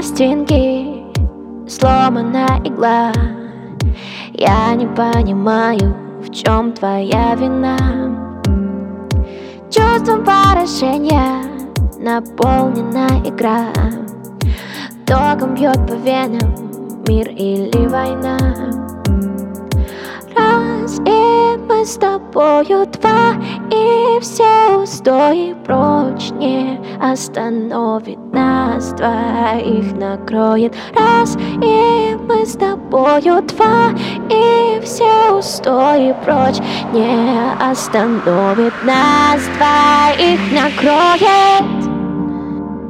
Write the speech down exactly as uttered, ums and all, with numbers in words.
пластинки, сломана игла. Я не понимаю, в чем твоя вина. Чувством поражения наполнена игра. Током бьет по венам мир или война. Раз и мы с тобою два, и все устои прочь не остановит нас двоих, накроет. Раз и мы с тобою два, и все устои прочь не остановит нас двоих, накроет.